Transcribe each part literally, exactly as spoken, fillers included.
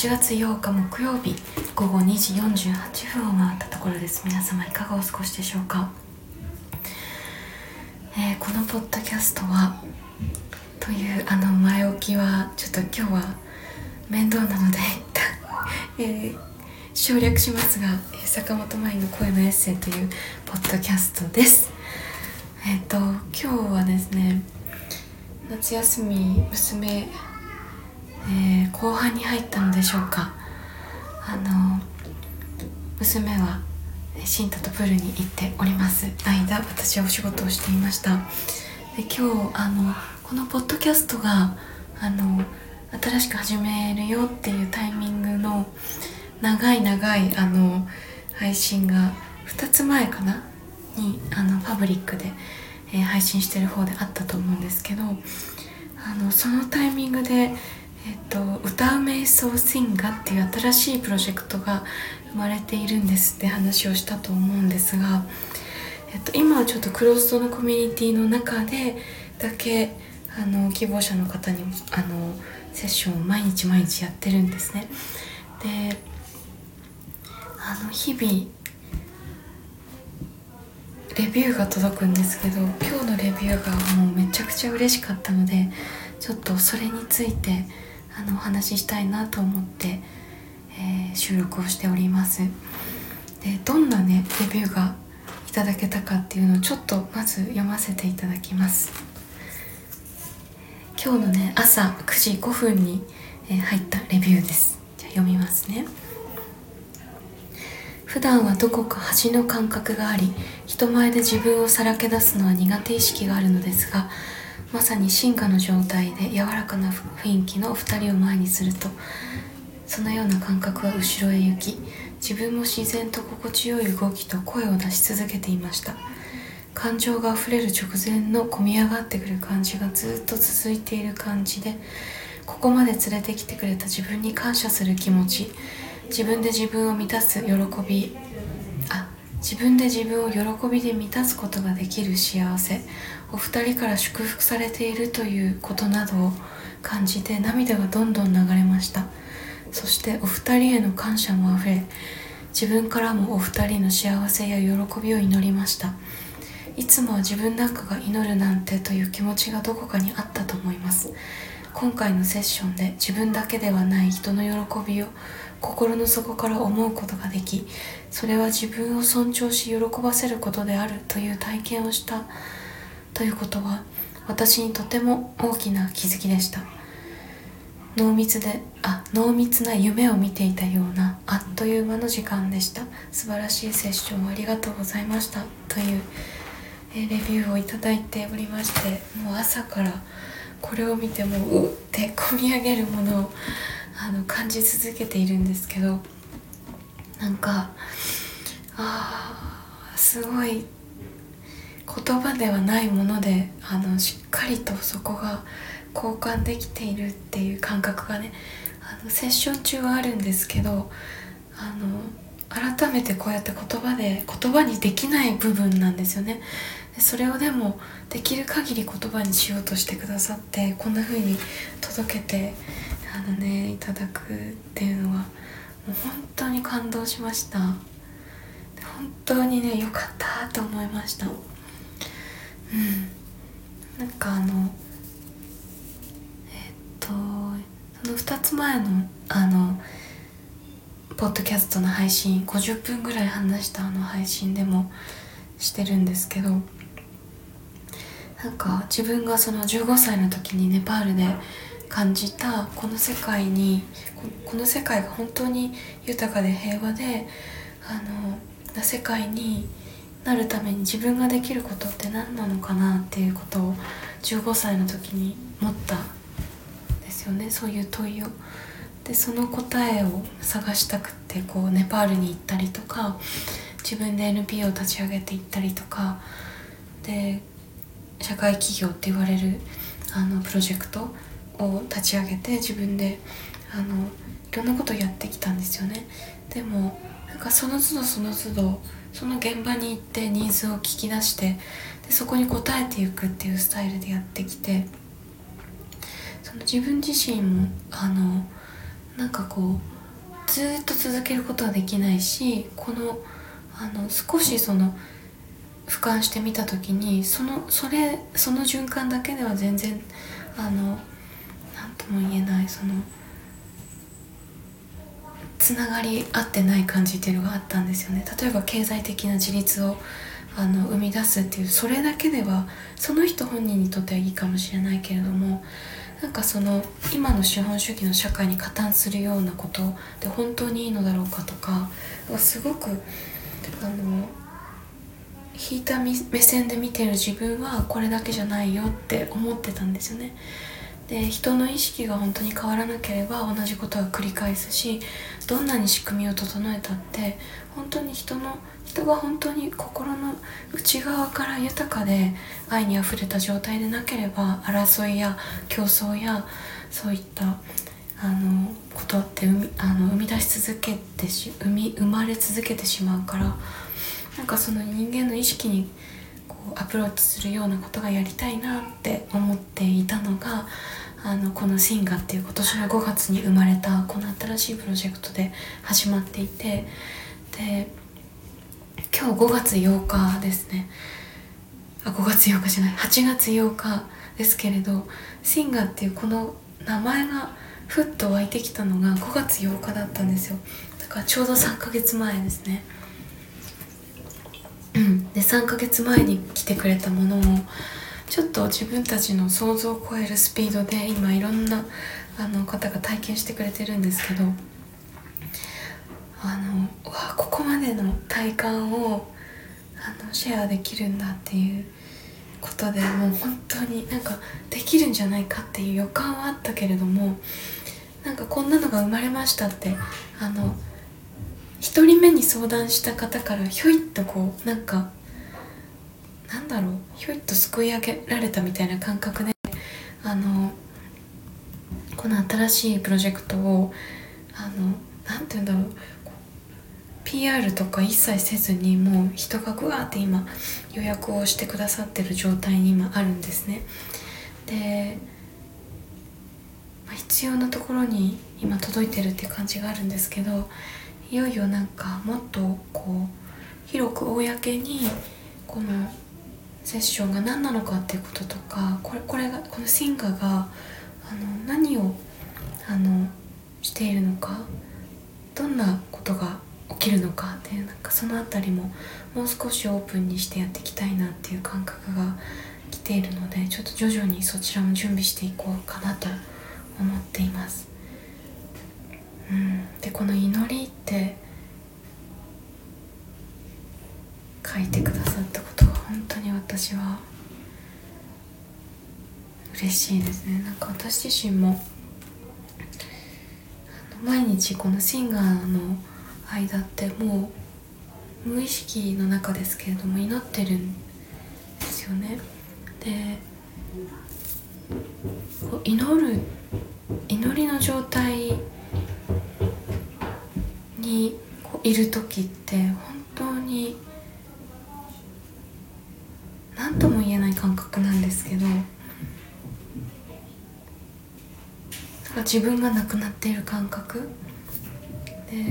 ちがつようか木曜日ごごにじよんじゅうはっぷんを回ったところです。皆様いかがお過ごしでしょうか。えー、このポッドキャストはというあの前置きはちょっと今日は面倒なので、えー、省略しますが、坂本舞の声のエッセイというポッドキャストです。えっと今日はですね、夏休み娘、えー、後半に入ったのでしょうか。あの娘はシンタとプールに行っております間、私はお仕事をしていました。で今日あのこのポッドキャストがあの新しく始めるよっていうタイミングの長い長いあの配信がふたつまえかなにあのパブリックで、えー、配信してる方であったと思うんですけど、あのそのタイミングで、えっと、歌う瞑想シンガっていう新しいプロジェクトが生まれているんですって話をしたと思うんですが、えっと、今はちょっとクローズドのコミュニティの中でだけあの希望者の方にあのセッションを毎日毎日やってるんですね。であの日々レビューが届くんですけど、今日のレビューがもうめちゃくちゃ嬉しかったので、ちょっとそれについてあのお話ししたいなと思って、えー、収録をしております。でどんなねレビューがいただけたかっていうのをちょっとまず読ませていただきます。今日のね朝くじごふんに、えー、入ったレビューです。じゃあ読みますね。普段はどこか恥の感覚があり、人前で自分をさらけ出すのは苦手意識があるのですが、まさに進化の状態で柔らかな雰囲気のお二人を前にすると、そのような感覚は後ろへ行き、自分も自然と心地よい動きと声を出し続けていました。感情があふれる直前の込み上がってくる感じがずっと続いている感じで、ここまで連れてきてくれた自分に感謝する気持ち、自分で自分を満たす喜びあ自分で自分を喜びで満たすことができる幸せ、お二人から祝福されているということなどを感じて涙がどんどん流れました。そしてお二人への感謝もあふれ、自分からもお二人の幸せや喜びを祈りました。いつもは自分なんかが祈るなんてという気持ちがどこかにあったと思います。今回のセッションで自分だけではない人の喜びを心の底から思うことができ、それは自分を尊重し喜ばせることであるという体験をしたということは、私にとても大きな気づきでした。濃密であ濃密な夢を見ていたようなあっという間の時間でした。素晴らしいセッションありがとうございましたという、えー、レビューをいただいておりまして、もう朝からこれを見てもうって込み上げるものをあの感じ続けているんですけど、なんかあーすごい言葉ではないものであのしっかりとそこが交換できているっていう感覚がね、あのセッション中はあるんですけど、あの改めてこうやって言葉で言葉にできない部分なんですよね。でそれをでもできる限り言葉にしようとしてくださって、こんな風に届けてあのねいただくっていうのはもう本当に感動しました。本当にね良かったと思いました。うんなんかあのえっとそのふたつまえのあのポッドキャストの配信ごじゅっぷんぐらい話したあの配信でもしてるんですけど、なんか自分がそのじゅうごさいの時にネパールで感じたこの世界にこの世界が本当に豊かで平和であのな世界になるために自分ができることって何なのかなっていうことをじゅうごさいの時に持ったんですよね。そういう問いを。でその答えを探したくってこうネパールに行ったりとか、自分で エヌピーオー を立ち上げていったりとかで、社会企業って言われるあのプロジェクトを立ち上げて自分であのいろんなことをやってきたんですよね。でもなんかその都度その都度その現場に行ってニーズを聞き出して、でそこに応えていくっていうスタイルでやってきて、その自分自身もあのなんかこうずっと続けることはできないし、このあの少しその俯瞰してみた時にそのそれその循環だけでは全然あの何とも言えないそのつながり合ってない感じっていうのがあったんですよね。例えば経済的な自立をあの生み出すっていう、それだけではその人本人にとってはいいかもしれないけれども、なんかその今の資本主義の社会に加担するようなことで本当にいいのだろうかとか、すごくあの引いた目線で見てる自分はこれだけじゃないよって思ってたんですよね。で、人の意識が本当に変わらなければ同じことは繰り返すし、どんなに仕組みを整えたって本当に人の人が本当に心の内側から豊かで愛にあふれた状態でなければ、争いや競争やそういったあのことって生み、あの生み出し続けてし生み生まれ続けてしまうから、なんかその人間の意識にこうアプローチするようなことがやりたいなって思っていたのが、あのこのシンガっていう今年のごがつに生まれたこの新しいプロジェクトで始まっていて、で今日ごがつようかですね。あ、ごがつようかじゃない、はちがつようかですけれど、シンガっていうこの名前がふっと湧いてきたのがごがつようかだったんですよ。だからちょうどさんかげつまえですね。うん、でさんかげつまえに来てくれたものをちょっと自分たちの想像を超えるスピードで今いろんなあの方が体験してくれてるんですけど、あのうわここまでの体感をあのシェアできるんだっていうことで、もう本当になんかできるんじゃないかっていう予感はあったけれども、なんかこんなのが生まれましたってあの一人目に相談した方からひょいっとこうなんかなんだろうひょいっとすくい上げられたみたいな感覚で、あのこの新しいプロジェクトをあのなんて言うんだろう ピーアール とか一切せずに、もう人がぐわーって今予約をしてくださってる状態に今あるんですね。で、まあ、必要なところに今届いてるっていう感じがあるんですけど、いよいよなんかもっとこう広く公にこのセッションが何なのかっていうこととか、これこれがこのシンガーがあの何をあのしているのか、どんなことが起きるのかっていう、なんかそのあたりももう少しオープンにしてやっていきたいなっていう感覚が来ているので、ちょっと徐々にそちらも準備していこうかなと思っています。うん、でこの祈りって書いてくださったことが本当に私は嬉しいですね。なんか私自身も毎日このシンガーの間ってもう無意識の中ですけれども祈ってるんですよね。で祈る祈りの状態にこういる時って本当に何とも言えない感覚なんですけど、自分がなくなっている感覚で、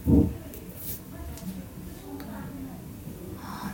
あ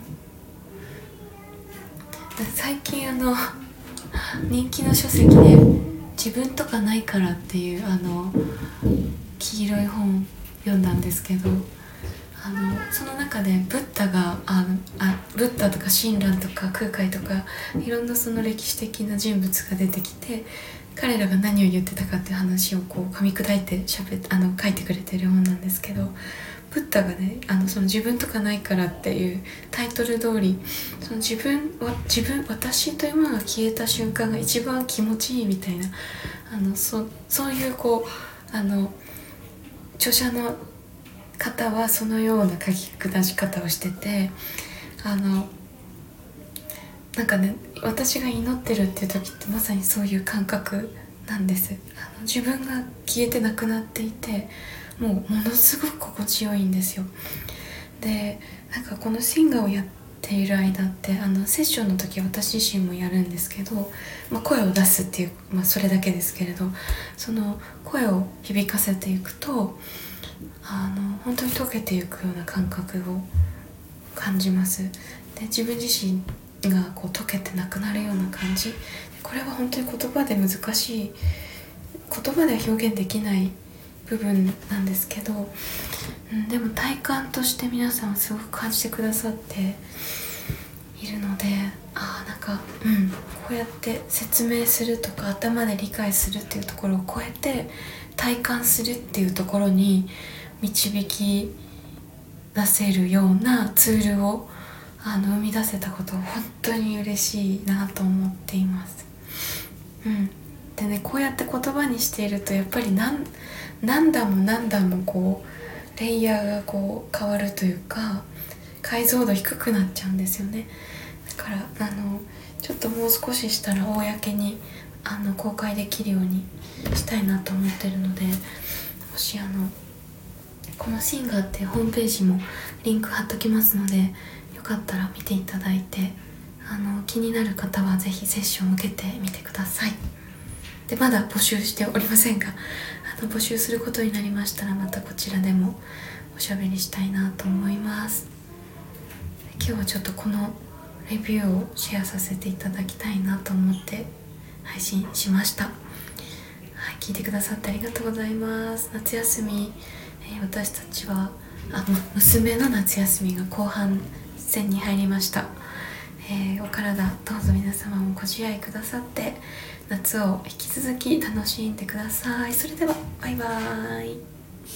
の最近あの人気の書籍で自分とかないからっていうあの黄色い本読んだんですけど、あのその中でブッダがあのあブッダとか親鸞とか空海とかいろんなその歴史的な人物が出てきて、彼らが何を言ってたかっていう話をこう噛み砕いてしゃべあの書いてくれてる本なんですけど、ブッダがねあのその自分とかないからっていうタイトル通り、その自分は自分私というものが消えた瞬間が一番気持ちいいみたいな、あの そ, そういうこうあの著者の方はそのような書き下し方をしてて、あのなんかね私が祈ってるっていう時ってまさにそういう感覚なんです。あの自分が消えてなくなっていて、もうものすごく心地よいんですよ。でなんかこのシンガーをやっている間ってあのセッションの時私自身もやるんですけど、まあ、声を出すっていう、まあ、それだけですけれど、その声を響かせていくとあの本当に溶けていくような感覚を感じます。で自分自身がこう溶けてなくなるような感じ、これは本当に言葉で難しい、言葉では表現できない部分なんですけど、うん、でも体感として皆さんはすごく感じてくださっているので、ああなんかうんこうやって説明するとか頭で理解するっていうところを超えて体感するっていうところに導き出せるようなツールをあの生み出せたことは本当に嬉しいなと思っています。うん、でね、こうやって言葉にしているとやっぱり何何段も何段もこうレイヤーがこう変わるというか解像度低くなっちゃうんですよね。だからあのちょっともう少ししたら公にあの公開できるようにしたいなと思ってるので、もしあのこのシンガーってホームページもリンク貼っときますので、よかったら見ていただいて、あの気になる方はぜひセッションを受けてみてください。でまだ募集しておりませんが、あの募集することになりましたらまたこちらでもおしゃべりしたいなと思います。今日はちょっとこのレビューをシェアさせていただきたいなと思って配信しました。はい、聞いてくださってありがとうございます。夏休み、えー、私たちはあ娘の夏休みが後半戦に入りました。えー、お体どうぞ皆様もご自愛くださって夏を引き続き楽しんでください。それではバイバーイ。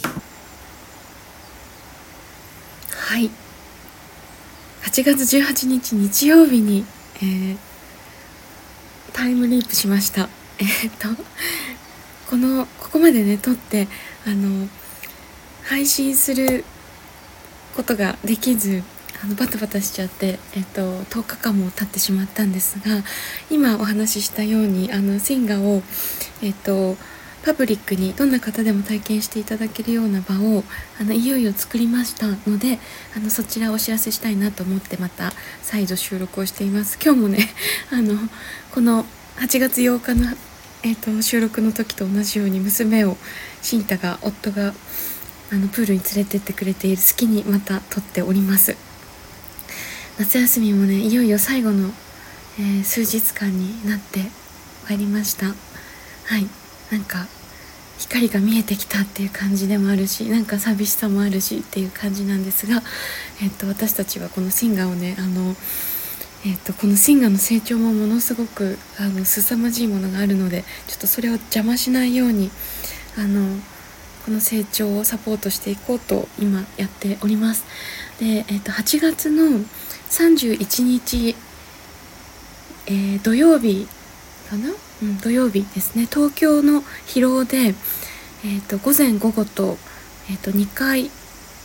はい、はちがつじゅうはちにち日曜日に、えー、タイムリープしました。えー、っとこのここまでね撮ってあの配信することができず、あのバタバタしちゃって、えっと、とおかかんも経ってしまったんですが、今お話ししたようにあのシンガを、えっと、パブリックにどんな方でも体験していただけるような場をあのいよいよ作りましたので、あのそちらをお知らせしたいなと思ってまた再度収録をしています。今日もねあのこのはちがつようかの、えっと、収録の時と同じように娘をシンタが夫があのプールに連れてってくれている隙にまた撮っております。夏休みもねいよいよ最後の、えー、数日間になってまいりました。はい、なんか光が見えてきたっていう感じでもあるし、なんか寂しさもあるしっていう感じなんですが、えー、と私たちはこのシンガーをねあの、えー、とこのシンガーの成長もものすごくあの凄まじいものがあるので、ちょっとそれを邪魔しないようにあのこの成長をサポートしていこうと今やっております。で、えー、とはちがつのさんじゅういちにち、えー、土曜日かな、うん、土曜日ですね、東京の広尾で、えー、と午前午後と,、えー、とにかい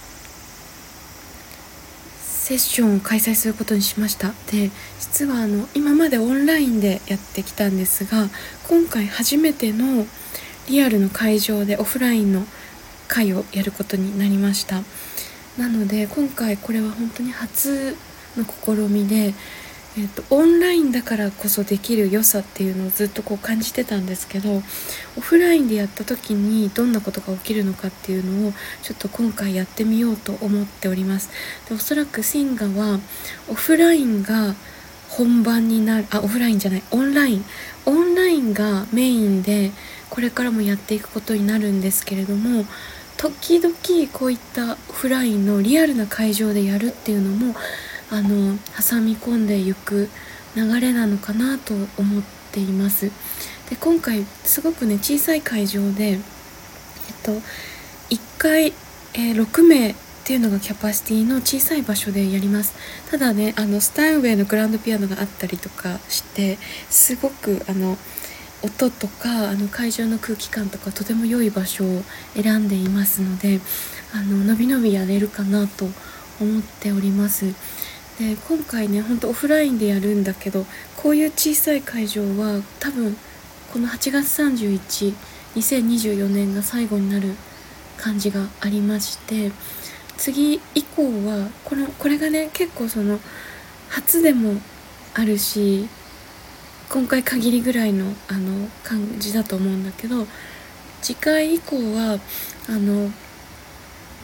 セッションを開催することにしました。で、実はあの今までオンラインでやってきたんですが、今回初めてのリアルの会場でオフラインの会をやることになりました。なので今回これは本当に初の試みで、えーと、オンラインだからこそできる良さっていうのをずっとこう感じてたんですけど、オフラインでやった時にどんなことが起きるのかっていうのをちょっと今回やってみようと思っております。で、おそらくシンガはオフラインが本番になる、あ、オフラインじゃない、オンラインオンラインがメインでこれからもやっていくことになるんですけれども、時々こういったオフラインのリアルな会場でやるっていうのもあの挟み込んでいく流れなのかなと思っています。で、今回すごくね小さい会場で、えっと、いっかい、えー、ろくめいっていうのがキャパシティの小さい場所でやります。ただね、あのスタインウェイのグランドピアノがあったりとかして、すごくあの音とかあの会場の空気感とかとても良い場所を選んでいますので、あののびのびやれるかなと思っております。で、今回ね本当オフラインでやるんだけど、こういう小さい会場は多分このはちがつさんじゅういち、にせんにじゅうよねんが最後になる感じがありまして、次以降はこのこれがね結構その初でもあるし、今回限りぐらいのあの感じだと思うんだけど、次回以降はあの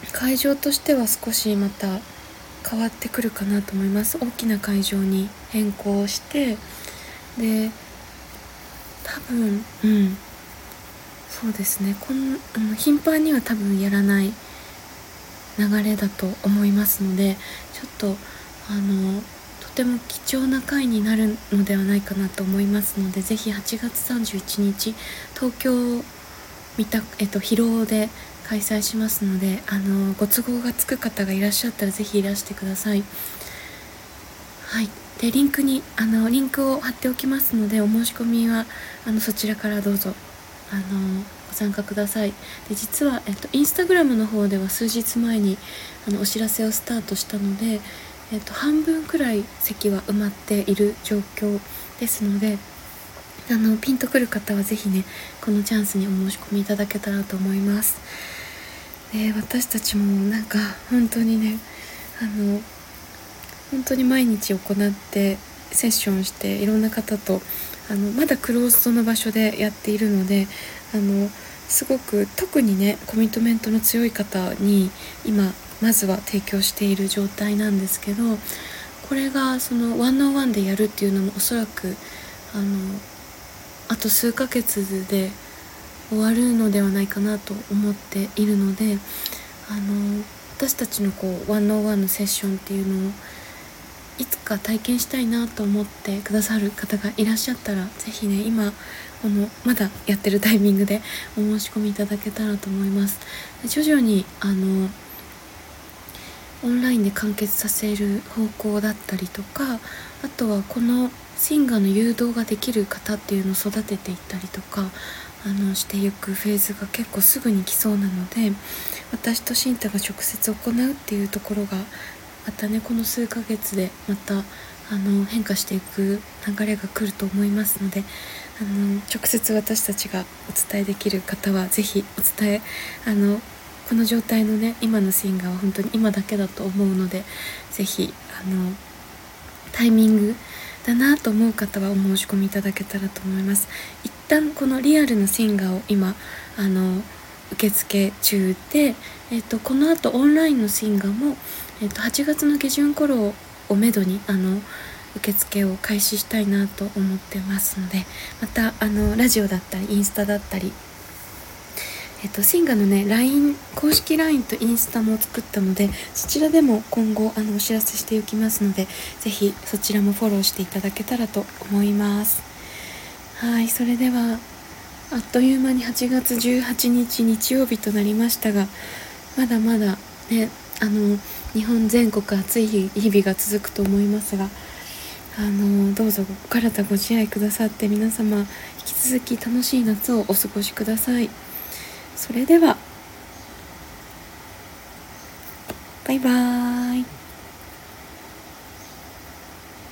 会場としては少しまた変わってくるかなと思います。大きな会場に変更して、で多分うんそうですね、こんあの頻繁には多分やらない流れだと思いますので、ちょっとあのとても貴重な回になるのではないかなと思いますので、ぜひはちがつさんじゅういちにち東京見た、えっと、広尾で開催しますので、あのご都合がつく方がいらっしゃったらぜひいらしてください。はい、でリンクにあのリンクを貼っておきますので、お申し込みはあのそちらからどうぞあのご参加ください。で実は、えっと、インスタグラムの方では数日前にあのお知らせをスタートしたので、えっと、半分くらい席は埋まっている状況ですので、あのピンとくる方はぜひねこのチャンスにお申し込みいただけたらと思います。で私たちもなんか本当にねあの本当に毎日行ってセッションしていろんな方とあのまだクローズドの場所でやっているので、あのすごく特にねコミットメントの強い方に今まずは提供している状態なんですけど、これがそのワンオンワンでやるっていうのもおそらくあのあと数ヶ月で終わるのではないかなと思っているので、あの私たちのこうワンオンワンのセッションっていうのをいつか体験したいなと思ってくださる方がいらっしゃったら、ぜひね今このまだやってるタイミングでお申し込みいただけたらと思います。徐々にあのオンラインで完結させる方向だったりとか、あとはこのシンガーの誘導ができる方っていうのを育てていったりとかあのしていくフェーズが結構すぐに来そうなので、私とシンタが直接行うっていうところがまたねこの数ヶ月でまたあの変化していく流れが来ると思いますので、あの直接私たちがお伝えできる方はぜひお伝えあのこの状態のね今のシンガーは本当に今だけだと思うので、ぜひあのタイミングだなと思う方はお申し込みいただけたらと思います。一旦このリアルのシンガーを今あの受付中で、えっと、この後オンラインのシンガーも、えっと、はちがつの下旬頃をめどにあの受付を開始したいなと思ってますので、またあのラジオだったりインスタだったり、えっと、シンガのね ライン 公式 ライン とインスタも作ったので、そちらでも今後あのお知らせしておきますので、ぜひそちらもフォローしていただけたらと思います。はい、それではあっという間にはちがつじゅうはちにち日曜日となりましたが、まだまだねあの日本全国暑い日々が続くと思いますが、あのどうぞお体ご自愛くださって、皆様引き続き楽しい夏をお過ごしください。それではバイバーイ。